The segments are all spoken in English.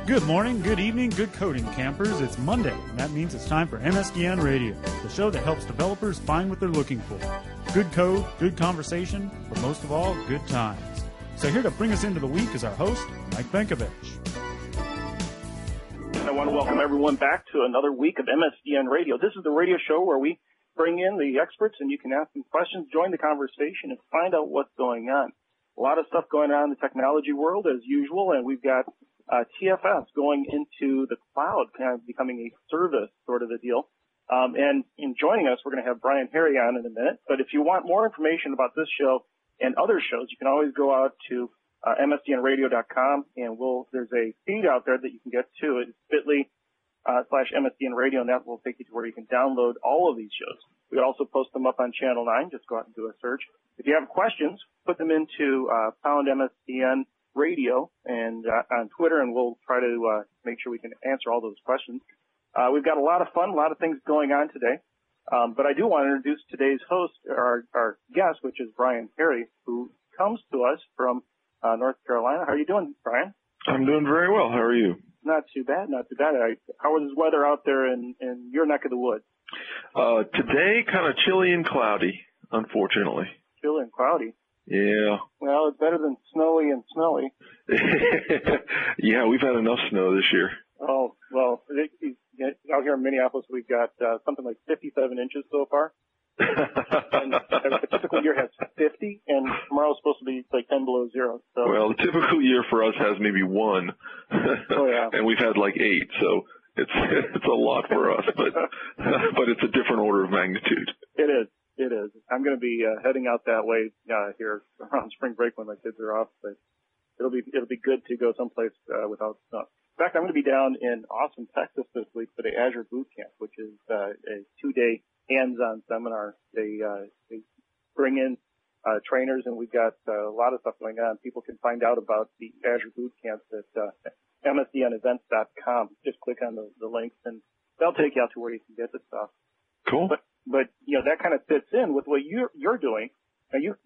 Good morning, good evening, good coding, campers. It's Monday, and that means it's time for MSDN Radio, the show that helps developers find what they're looking for. Good code, good conversation, but most of all, good times. So here to bring us into the week is our host, Mike Benkovich. I want to welcome everyone back to another week of MSDN Radio. This is the radio show where we bring in the experts and you can ask them questions, join the conversation, and find out what's going on. A lot of stuff going on in the technology world as usual, and we've got TFS going into the cloud, kind of becoming a service sort of a deal. And in joining us, we're going to have Brian Harry on in a minute. But if you want more information about this show and other shows, you can always go out to msdnradio.com, and there's a feed out there that you can get to. It's bit.ly/MSDNradio, and that will take you to where you can download all of these shows. We also post them up on Channel 9. Just go out and do a search. If you have questions, put them into pound MSDN Radio and on Twitter, and we'll try to make sure we can answer all those questions. We've got a lot of fun, a lot of things going on today. But I do want to introduce today's host, our guest, which is Brian Harry, who comes to us from North Carolina. How are you doing, Brian? I'm doing very well. How are you? Not too bad, not too bad. How is the weather out there in your neck of the woods? Today, kind of chilly and cloudy, unfortunately. Chilly and cloudy? Yeah. Well, it's better than snowy and smelly. Yeah, we've had enough snow this year. Oh, well, out here in Minneapolis, we've got something like 57 inches so far. And a typical year has 50, and tomorrow's supposed to be like 10 below zero. So. Well, the typical year for us has maybe 1. Oh, yeah. And we've had like 8, so it's a lot for us, but it's a different order of magnitude. It is. It is. I'm going to be heading out that way here around spring break when my kids are off. But it'll be good to go someplace without snow. In fact, I'm going to be down in Austin, Texas this week for the Azure Boot Camp, which is a 2-day hands-on seminar. They bring in trainers, and we've got a lot of stuff going on. People can find out about the Azure Boot Camp at msdnevents.com. Just click on the links, and they'll take you out to where you can get the stuff. Cool. But you know, that kind of fits in with what you're doing. Now you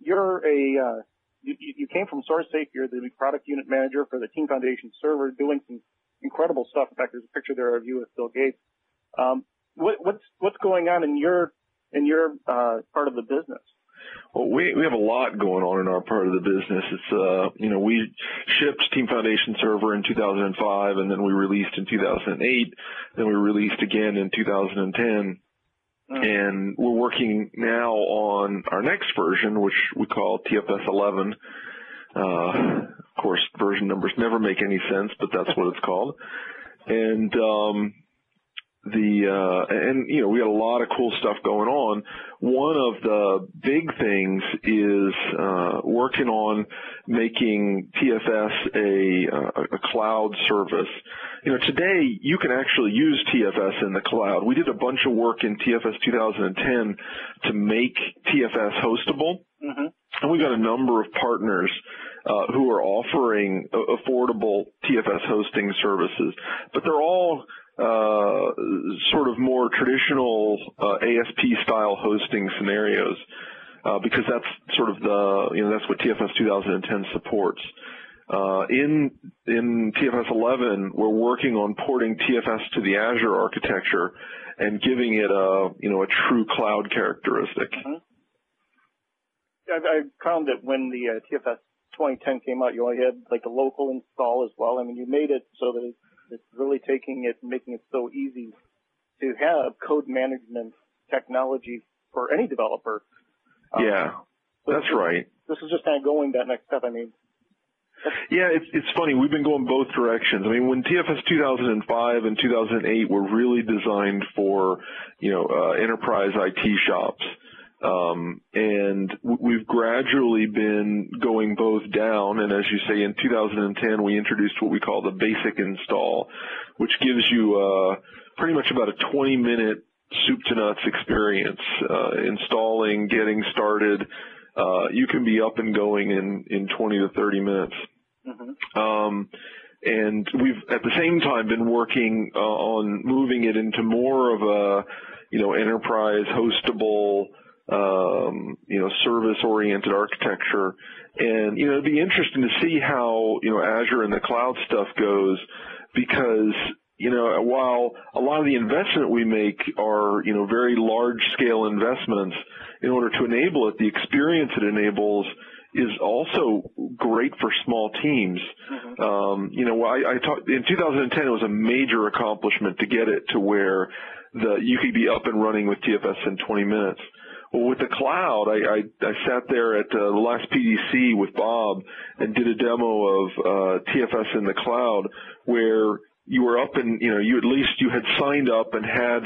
came from SourceSafe. You're the product unit manager for the Team Foundation server, doing some incredible stuff. In fact, there's a picture there of you with Bill Gates. What's going on in your part of the business? Well, we have a lot going on in our part of the business. It's we shipped Team Foundation Server in 2005, and then we released in 2008. Then we released again in 2010. And we're working now on our next version, which we call TFS 11. Of course, version numbers never make any sense, but that's what it's called. And we got a lot of cool stuff going on. One of the big things is working on making TFS a cloud service. You know, today you can actually use TFS in the cloud. We did a bunch of work in TFS 2010 to make TFS hostable. Mm-hmm. And we've got a number of partners who are offering affordable TFS hosting services, but they're all sort of more traditional ASP-style hosting scenarios because that's sort of that's what TFS 2010 supports. In TFS 11, we're working on porting TFS to the Azure architecture and giving it a true cloud characteristic. Mm-hmm. I found that when the TFS 2010 came out, you only had like a local install as well. I mean, you made it so that it's really taking it and making it so easy to have code management technology for any developer. Yeah, that's right. This is just kind of going that next step. I mean, yeah, it's funny. We've been going both directions. I mean, when TFS 2005 and 2008 were really designed for, enterprise IT shops, and we've gradually been going both down. And as you say, in 2010, we introduced what we call the basic install, which gives you pretty much about a 20-minute soup to nuts experience, installing, getting started. You can be up and going in 20 to 30 minutes. Mm-hmm. And we've at the same time been working on moving it into more of a, enterprise hostable, service-oriented architecture. And, it'd be interesting to see how, Azure and the cloud stuff goes because, while a lot of the investment we make are, very large-scale investments, in order to enable it, the experience it enables is also great for small teams. I talked in 2010. It was a major accomplishment to get it to where you could be up and running with TFS in 20 minutes. Well, with the cloud, I sat there at the last PDC with Bob and did a demo of TFS in the cloud, where you were up and you had signed up and had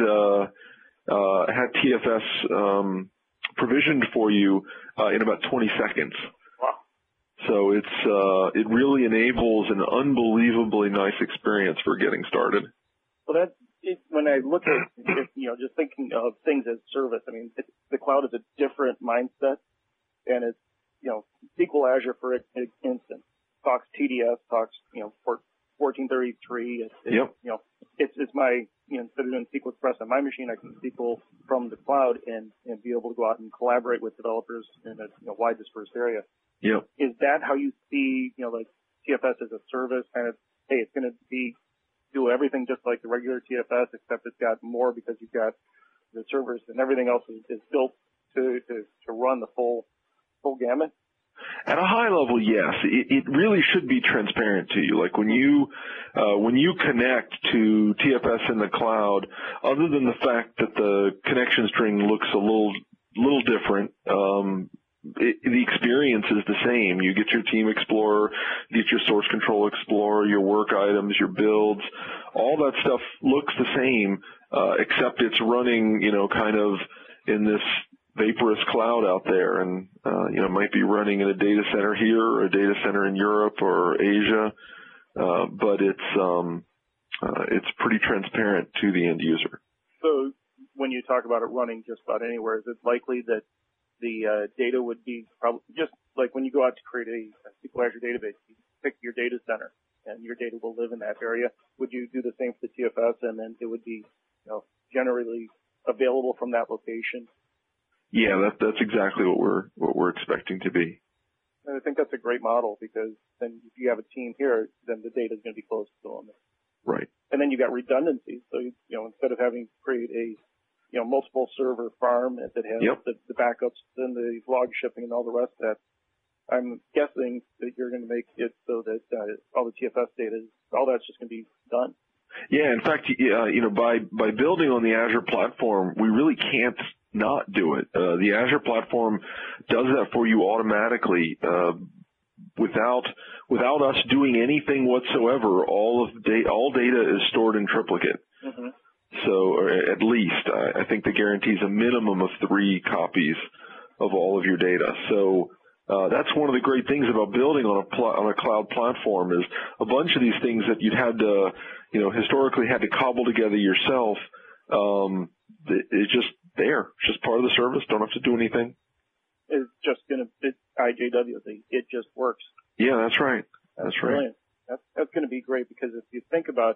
TFS provisioned for you in about 20 seconds. Wow! So it really enables an unbelievably nice experience for getting started. Well, when I look at just thinking of things as service, I mean, the cloud is a different mindset, and it's SQL Azure, for instance, talks TDS, talks port 1433. It's my instead of doing SQL Express on my machine, I can SQL from the cloud and be able to go out and collaborate with developers in a wide dispersed area. Yep. Is that how you see like TFS as a service? Kind of, hey, it's going to do everything just like the regular TFS, except it's got more because you've got the servers and everything else is built to run the full gamut? At a high level, yes. It really should be transparent to you. Like when you connect to TFS in the cloud, other than the fact that the connection string looks a little different, the experience is the same. You get your Team Explorer, you get your Source Control Explorer, your work items, your builds. All that stuff looks the same, except it's running, kind of in this vaporous cloud out there, and it might be running in a data center here or a data center in Europe or Asia, but it's pretty transparent to the end user. So when you talk about it running just about anywhere, is it likely that the data would be probably just like when you go out to create a SQL Azure database, you pick your data center and your data will live in that area? Would you do the same for the TFS, and then it would be generally available from that location? Yeah, that's exactly what we're expecting to be. And I think that's a great model, because then if you have a team here, then the data is going to be close to them. Right. And then you got redundancy. So instead of having to create a multiple server farm that has the backups and the log shipping and all the rest of that, I'm guessing that you're going to make it so that all the TFS data, all that's just going to be done. Yeah, in fact, by building on the Azure platform, we really can't not do it. The Azure platform does that for you automatically, without us doing anything whatsoever. All data is stored in triplicate. Mm-hmm. So, or at least, I think the guarantees a minimum of 3 copies of all of your data. So that's one of the great things about building on a cloud platform, is a bunch of these things that you'd had to, historically had to cobble together yourself. It's just there. It's just part of the service. Don't have to do anything. It's just it's IJW. It just works. Yeah, that's right. That's right. Brilliant. That's going to be great, because if you think about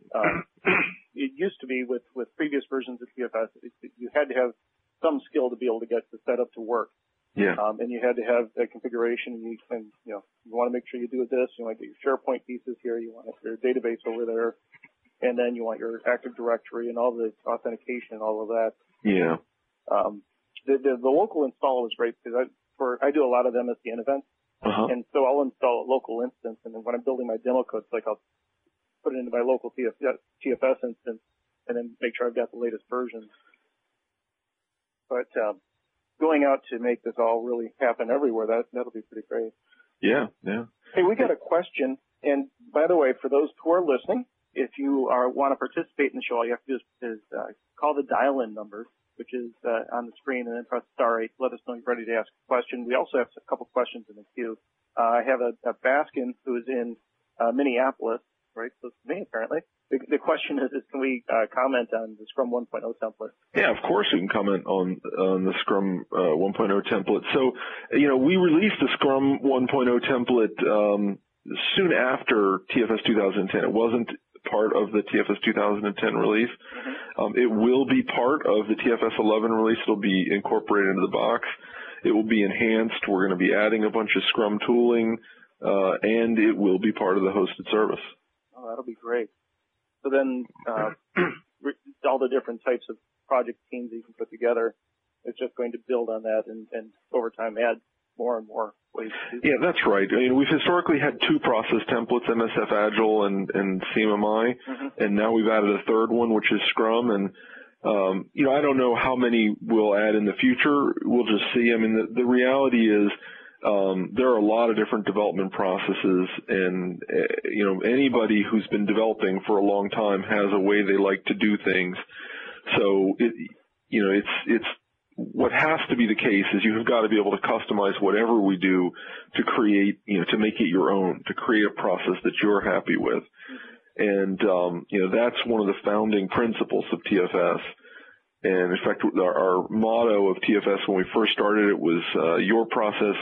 it used to be with previous versions of TFS, you had to have some skill to be able to get the setup to work. Yeah. And you had to have that configuration, and you want to make sure you do this. You want to get your SharePoint pieces here. You want your database over there, and then you want your Active Directory and all the authentication and all of that. Yeah. The local install is great, because I do a lot of MSDN events, and so I'll install a local instance, and then when I'm building my demo code, it's like I'll put it into my local TFS instance, and then make sure I've got the latest version. But going out to make this all really happen everywhere, that'll be pretty great. Yeah, yeah. Hey, we got a question, and by the way, for those who are listening, if you want to participate in the show, all you have to do is call the dial-in number, which is on the screen, and then press *8. Let us know you're ready to ask a question. We also have a couple questions in the queue. I have a Baskin who is in Minneapolis, right? So it's me, apparently. The question is can we comment on the Scrum 1.0 template? Yeah, of course we can comment on the Scrum 1.0 template. So, we released the Scrum 1.0 template soon after TFS 2010. It wasn't part of the TFS 2010 release. Mm-hmm. It will be part of the TFS 11 release. It'll be incorporated into the box. It will be enhanced. We're going to be adding a bunch of Scrum tooling, and it will be part of the hosted service. Oh, that'll be great. So then all the different types of project teams that you can put together, it's just going to build on that and over time add more and more ways to do. Yeah, that's right. I mean, we've historically had two process templates, MSF Agile and CMMI, and now we've added a third one, which is Scrum. And, I don't know how many we'll add in the future. We'll just see. I mean, the reality is there are a lot of different development processes, and, anybody who's been developing for a long time has a way they like to do things. So, it's what has to be the case is you've got to be able to customize whatever we do to create, to make it your own, to create a process that you're happy with. And, that's one of the founding principles of TFS. And in fact, our motto of TFS when we first started it was, your process,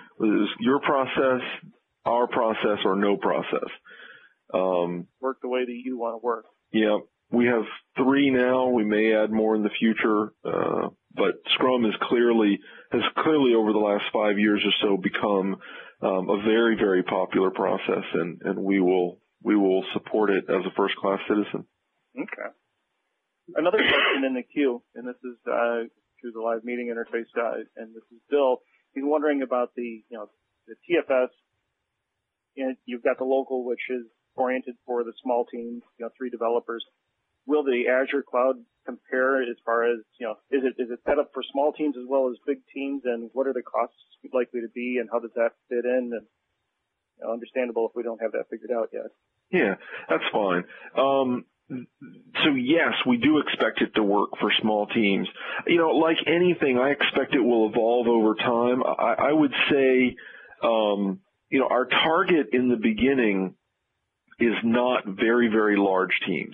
our process, or no process. Work the way that you want to work. Yeah. We have 3 now. We may add more in the future. But Scrum has clearly over the last 5 years or so become a very, very popular process, and we will support it as a first-class citizen. Okay. Another question in the queue, and this is through the live meeting interface, and this is Bill. He's wondering about the TFS. And you've got the local, which is oriented for the small teams, 3 developers. Will the Azure cloud compare as far as, is it set up for small teams as well as big teams, and what are the costs likely to be, and how does that fit in? And understandable if we don't have that figured out yet. Yeah, that's fine. So yes, we do expect it to work for small teams. Like anything, I expect it will evolve over time. I would say, our target in the beginning is not very, very large teams.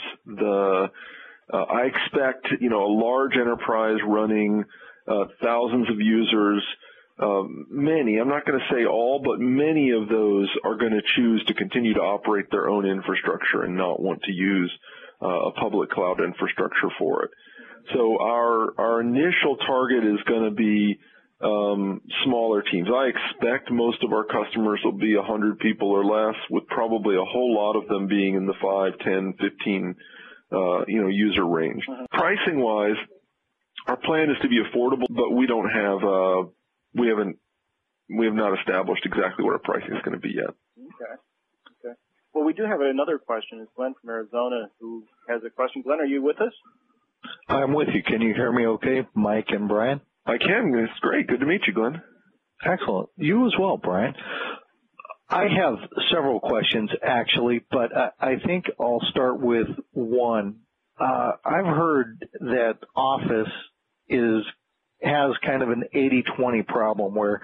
I expect, a large enterprise running thousands of users. Many, I'm not going to say all, but many of those are going to choose to continue to operate their own infrastructure and not want to use a public cloud infrastructure for it. So our initial target is going to be smaller teams. I expect most of our customers will be 100 people or less, with probably a whole lot of them being in the 5, 10, 15, user range. Pricing wise, our plan is to be affordable, but we don't have, we have not established exactly what our pricing is going to be yet. Okay. Well, we do have another question. It's Glenn from Arizona who has a question. Glenn, are you with us? I'm with you. Can you hear me okay, Mike and Brian? I can. It's great. Good to meet you, Glenn. Excellent. You as well, Brian. I have several questions, actually, but I think I'll start with one. I've heard that Office has kind of an 80-20 problem where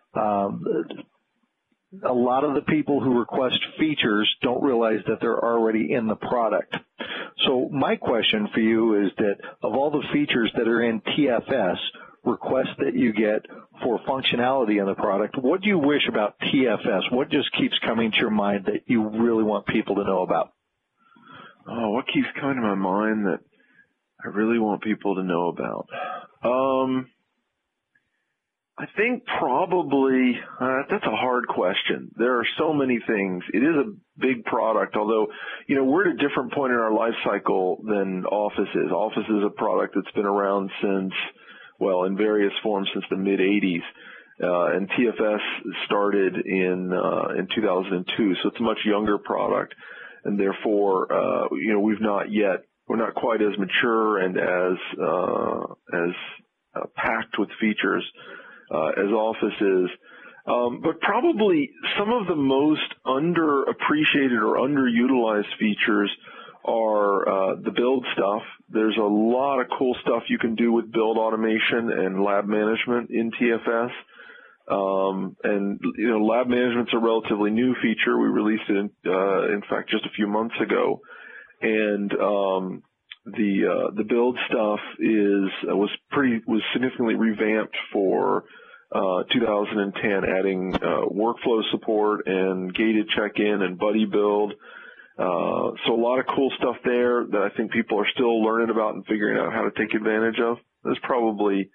a lot of the people who request features don't realize that they're already in the product. So my question for you is that of all the features that are in TFS, requests that you get for functionality in the product, what do you wish about TFS? What just keeps coming to your mind that you really want people to know about? Oh, what keeps coming to my mind that I really want people to know about? I think probably that's a hard question. There are so many things. It is a big product, although, we're at a different point in our life cycle than Office is. Office is a product that's been around since, in various forms since the mid-'80s. And TFS started in 2002, so it's a much younger product. And therefore, we're not quite as mature and as packed with features as Office is. But probably some of the most underappreciated or underutilized features are the build stuff. There's a lot of cool stuff you can do with build automation and lab management in TFS. Lab management's a relatively new feature. We released it in fact just a few months ago. And the build stuff was significantly revamped for 2010, adding workflow support and gated check-in and buddy build. So a lot of cool stuff there that I think people are still learning about and figuring out how to take advantage of. That's probably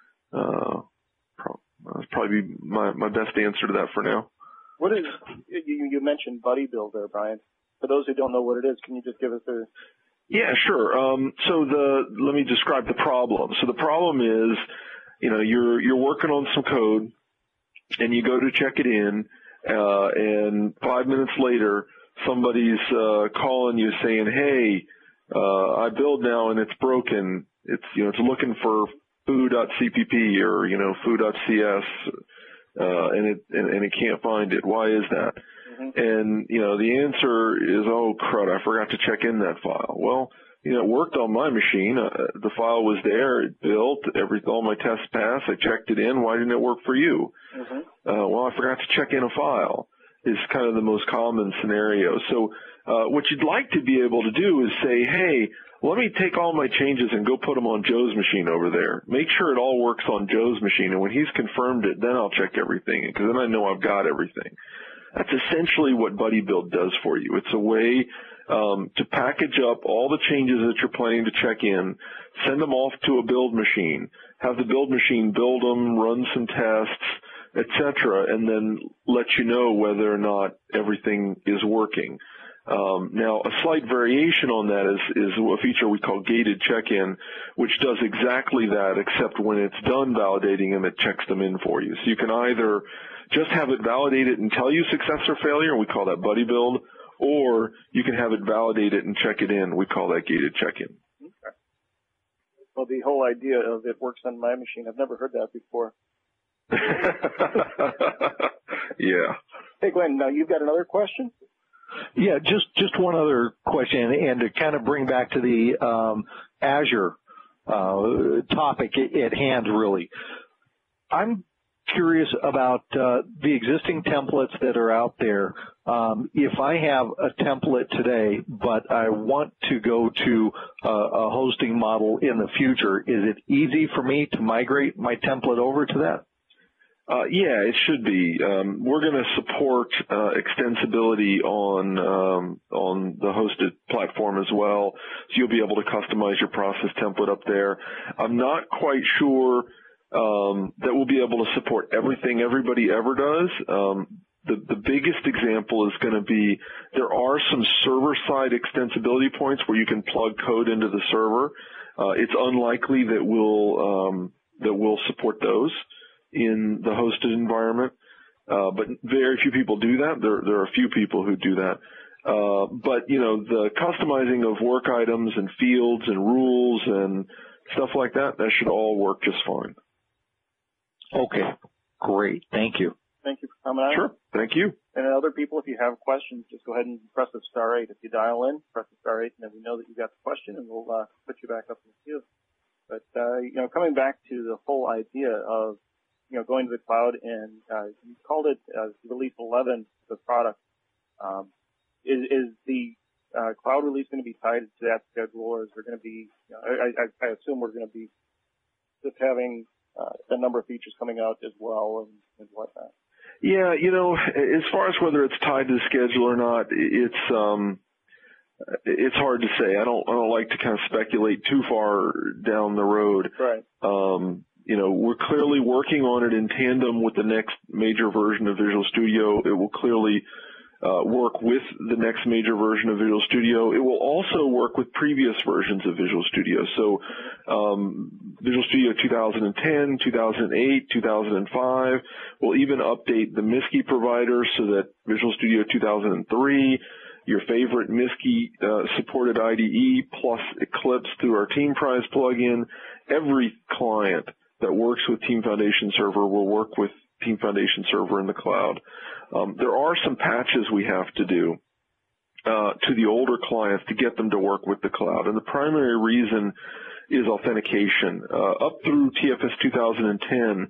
my best answer to that for now. What is you mentioned buddy build there, Brian? For those who don't know what it is, can you just give us Yeah, sure. Let me describe the problem. So the problem is, you're working on some code, and you go to check it in, and 5 minutes later, somebody's calling you saying, "Hey, I build now and it's broken. It's looking for foo.cpp or foo.cs, and it can't find it. Why is that?" Mm-hmm. And the answer is, "Oh crud, I forgot to check in that file." Well, it worked on my machine. The file was there. It built. All my tests passed. I checked it in. Why didn't it work for you? Mm-hmm. Well, I forgot to check in a file. Is kind of the most common scenario. So what you'd like to be able to do is say, "Hey, let me take all my changes and go put them on Joe's machine over there. Make sure it all works on Joe's machine, and when he's confirmed it, then I'll check everything, because then I know I've got everything." That's essentially what Buddy Build does for you. It's a way to package up all the changes that you're planning to check in, send them off to a build machine, have the build machine build them, run some tests, etc., and then let you know whether or not everything is working. Now, a slight variation on that is a feature we call gated check-in, which does exactly that, except when it's done validating them, it checks them in for you. So you can either just have it validate it and tell you success or failure, we call that Buddy Build, or you can have it validate it and check it in, we call that gated check-in. Okay. Well, the whole idea of it works on my machine, I've never heard that before. Yeah. Hey, Glenn, now you've got another question? Yeah, just one other question, and to kind of bring back to the Azure topic at hand, really. I'm curious about the existing templates that are out there. If I have a template today, but I want to go to a hosting model in the future, is it easy for me to migrate my template over to that? Yeah, it should be. We're going to support extensibility on the hosted platform as well, so you'll be able to customize your process template up there. I'm not quite sure that we'll be able to support everything everybody ever does. The biggest example is going to be there are some server-side extensibility points where you can plug code into the server. It's unlikely that we'll support those in the hosted environment, but very few people do that. There are a few people who do that. But, the customizing of work items and fields and rules and stuff like that should all work just fine. Okay, great. Thank you. Thank you for coming on. Sure. Thank you. And other people, if you have questions, just go ahead and press the *8. If you dial in, press the *8, and then we know that you got the question, and we'll put you back up in the queue. But, coming back to the whole idea of going to the cloud, and you called it Release 11, the product. Is the cloud release going to be tied to that schedule, or is there going to be, I assume we're going to be just having a number of features coming out as well and whatnot? Yeah, as far as whether it's tied to the schedule or not, it's hard to say. I don't like to kind of speculate too far down the road. Right. We're clearly working on it in tandem with the next major version of Visual Studio. It will clearly work with the next major version of Visual Studio. It will also work with previous versions of Visual Studio. So Visual Studio 2010, 2008, 2005 will even update the MISKI provider so that Visual Studio 2003, your favorite MISKI supported IDE plus Eclipse through our Team Prize plugin, every client that works with Team Foundation Server will work with Team Foundation Server in the cloud. There are some patches we have to do to the older clients to get them to work with the cloud, and the primary reason is authentication. Up through TFS 2010,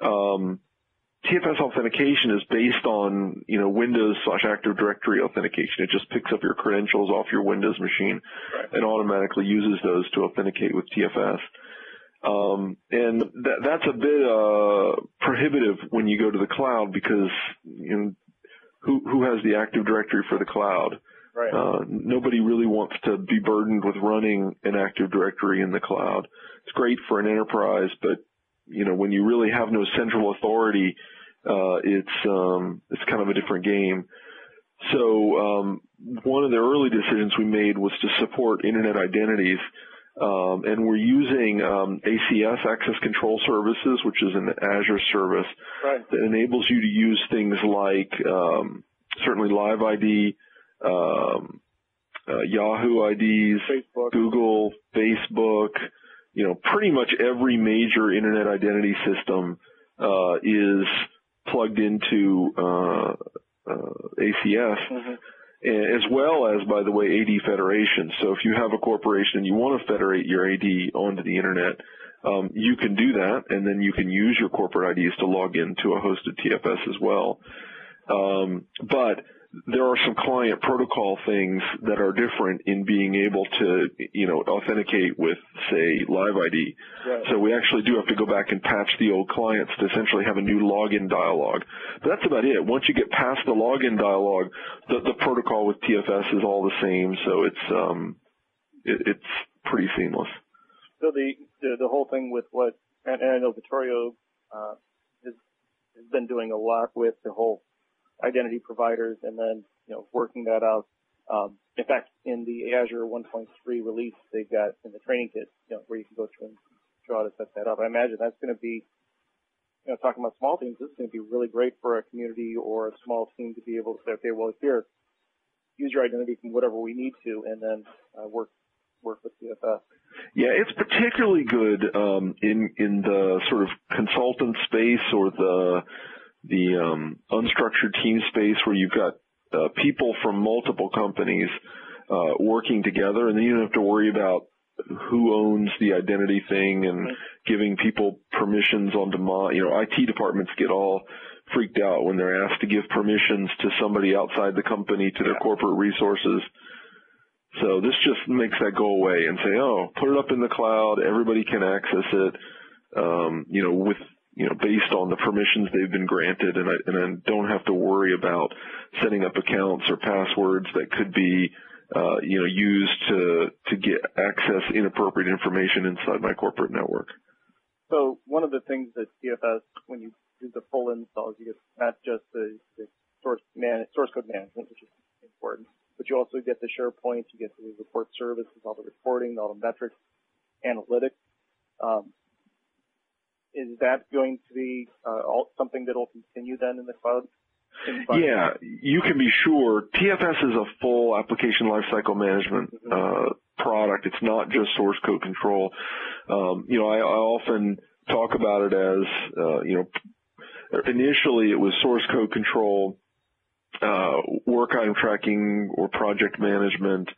TFS authentication is based on Windows/Active Directory authentication. It just picks up your credentials off your Windows machine and automatically uses those to authenticate with TFS. And that's a bit prohibitive when you go to the cloud, because who has the Active Directory for the cloud? Right. Nobody really wants to be burdened with running an Active Directory in the cloud. It's great for an enterprise, but when you really have no central authority, it's kind of a different game. So one of the early decisions we made was to support internet identities. And we're using ACS, Access Control Services, which is an Azure service that enables you to use things like certainly Live ID, Yahoo IDs, Facebook. Google, Facebook, pretty much every major internet identity system is plugged into ACS. Mm-hmm. As well as, by the way, AD Federation. So if you have a corporation and you want to federate your AD onto the internet, you can do that, and then you can use your corporate IDs to log into a hosted TFS as well. But there are some client protocol things that are different in being able to, authenticate with, say, Live ID. Right. So we actually do have to go back and patch the old clients to essentially have a new login dialog. But that's about it. Once you get past the login dialog, the protocol with TFS is all the same. So it's pretty seamless. So the whole thing with what, and I know Vittorio has been doing a lot with the whole identity providers, and then working that out. In fact, in the Azure 1.3 release, they've got in the training kit, where you can go through and show how to set that up. I imagine that's going to be, talking about small teams, this is going to be really great for a community or a small team to be able to say, okay, well, here, use your identity from whatever we need to, and then work with TFS. Yeah, it's particularly good in the sort of consultant space or the unstructured team space where you've got people from multiple companies working together, and then you don't have to worry about who owns the identity thing and giving people permissions on demand. IT departments get all freaked out when they're asked to give permissions to somebody outside the company to their corporate resources. So this just makes that go away and say, put it up in the cloud, everybody can access it, with based on the permissions they've been granted, and I don't have to worry about setting up accounts or passwords that could be, used to get access inappropriate information inside my corporate network. So one of the things that TFS, when you do the full installs, you get not just the source code management, which is important, but you also get the SharePoint, you get the report services, all the reporting, all the metrics, analytics. Is that going to be something that will continue then in the cloud? Yeah, you can be sure. TFS is a full application lifecycle management product. It's not just source code control. I often talk about it as, initially it was source code control, work item tracking or project management,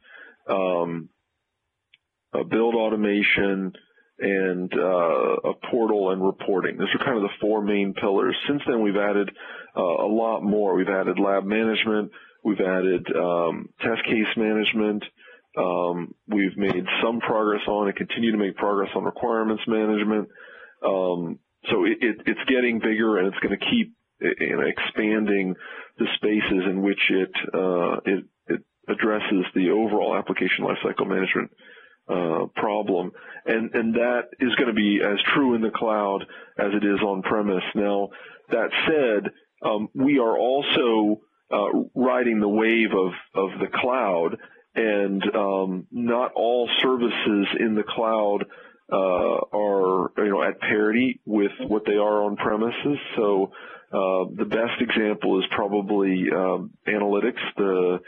build automation, and a portal and reporting. Those are kind of the four main pillars. Since then, we've added a lot more. We've added lab management. We've added test case management. We've made some progress on and continue to make progress on requirements management. So it's getting bigger, and it's going to keep expanding the spaces in which it addresses the overall application lifecycle management problem, and that is going to be as true in the cloud as it is on premise. Now, that said, we are also riding the wave of the cloud, and not all services in the cloud are at parity with what they are on premises. So the best example is probably analytics, the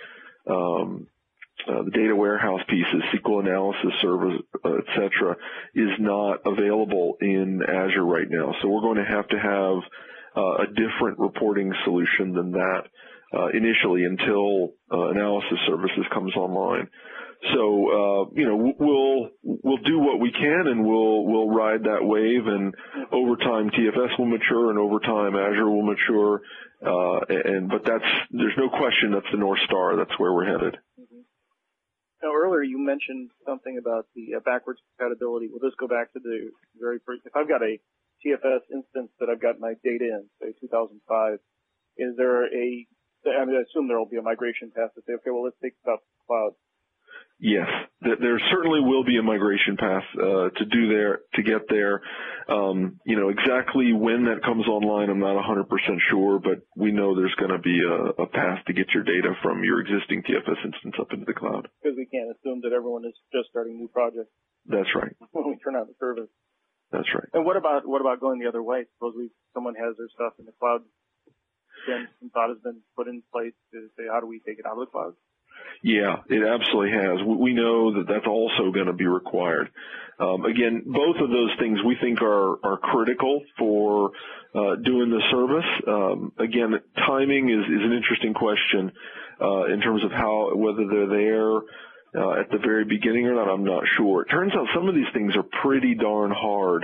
data warehouse pieces, SQL analysis servers, et cetera, is not available in Azure right now. So we're going to have a different reporting solution than that initially until analysis services comes online. So we'll do what we can, and we'll ride that wave, and over time TFS will mature, and over time Azure will mature. But there's no question that's the North Star. That's where we're headed. Now, earlier you mentioned something about the backwards compatibility. We'll just go back to the very first. If I've got a TFS instance that I've got my data in, say 2005, is there I assume there will be a migration path to say, okay, well, let's take it out to the cloud. Yes, there certainly will be a migration path to get there. Exactly when that comes online, I'm not 100% sure, but we know there's going to be a path to get your data from your existing TFS instance up into the cloud. Because we can't assume that everyone is just starting new projects. That's right. When we turn on the service. That's right. And what about going the other way? Suppose someone has their stuff in the cloud, then some thought has been put in place to say, how do we take it out of the cloud? Yeah, it absolutely has. We know that that's also going to be required. Again, both of those things we think are critical for doing the service. Again, timing is an interesting question in terms of whether they're there at the very beginning or not. I'm not sure. It turns out some of these things are pretty darn hard.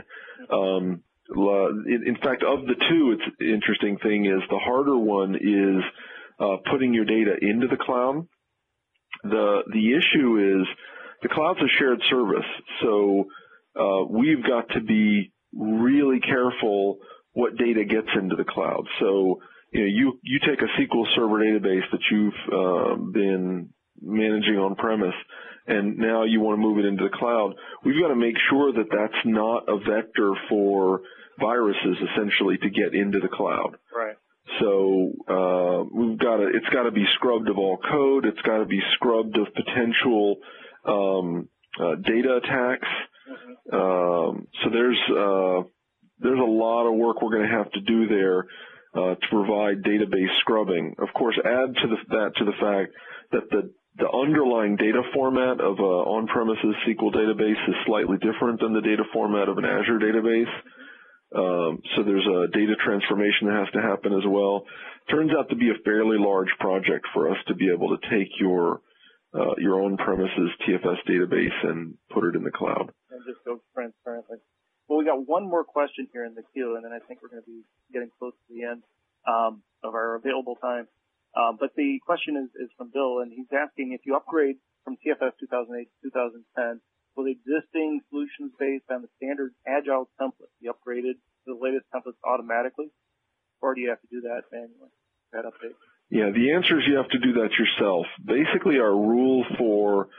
In fact, of the two, it's the interesting thing is the harder one is putting your data into the cloud. The issue is the cloud's a shared service, so we've got to be really careful what data gets into the cloud. So you take a SQL Server database that you've been managing on premise, and now you want to move it into the cloud. We've got to make sure that that's not a vector for viruses, essentially, to get into the cloud. Right. So it's got to be scrubbed of all code. It's got to be scrubbed of potential data attacks. So there's a lot of work we're going to have to do there to provide database scrubbing. Of course, add to the fact that the underlying data format of an on-premises SQL database is slightly different than the data format of an Azure database. So there's a data transformation that has to happen as well. Turns out to be a fairly large project for us to be able to take your on-premises TFS database and put it in the cloud. And just go transparently. Well, we got one more question here in the queue, and then I think we're going to be getting close to the end of our available time. But the question is from Bill, and he's asking if you upgrade from TFS 2008 to 2010, will the existing solutions based on the standard Agile template be upgraded to the latest templates automatically, or do you have to do that manually, that update? Yeah, the answer is you have to do that yourself. Basically, our rule for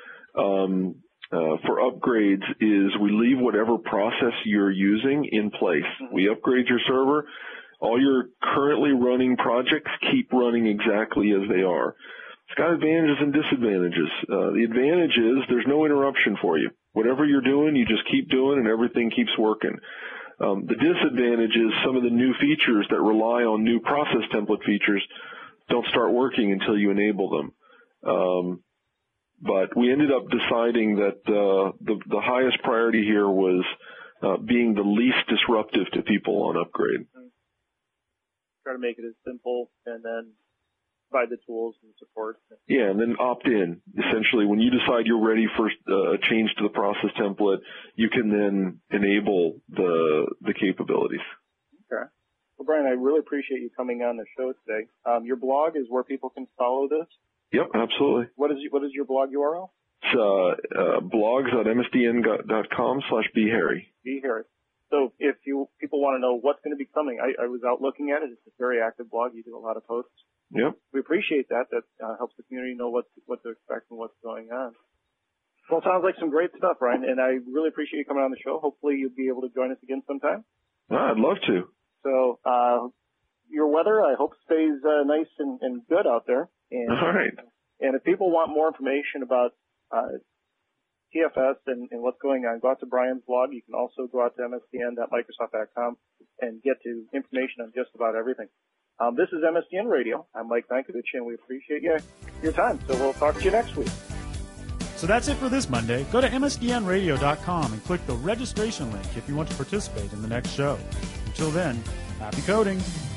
upgrades is we leave whatever process you're using in place. Mm-hmm. We upgrade your server. All your currently running projects keep running exactly as they are. It's got advantages and disadvantages. The advantage is there's no interruption for you. Whatever you're doing, you just keep doing and everything keeps working. The disadvantage is some of the new features that rely on new process template features don't start working until you enable them. But we ended up deciding that the highest priority here was being the least disruptive to people on upgrade. Try to make it as simple and then provide the tools and support. Yeah, and then opt in. Essentially, when you decide you're ready for a change to the process template, you can then enable the capabilities. Okay. Well, Brian, I really appreciate you coming on the show today. Your blog is where people can follow this? Yep, absolutely. What is your blog URL? It's blogs.msdn.com/bharry. bharry. So if people want to know what's going to be coming, I was out looking at it. It's a very active blog. You do a lot of posts. Yep. We appreciate that. That helps the community know what to expect and what's going on. Well, it sounds like some great stuff, Ryan, and I really appreciate you coming on the show. Hopefully you'll be able to join us again sometime. I'd love to. So your weather, I hope, stays nice and good out there. And, all right. And if people want more information about TFS and what's going on, go out to Brian's blog. You can also go out to msdn.microsoft.com and get to information on just about everything. This is MSDN Radio. I'm Mike Mankiewicz, and we appreciate your time. So we'll talk to you next week. So that's it for this Monday. Go to msdnradio.com and click the registration link if you want to participate in the next show. Until then, happy coding.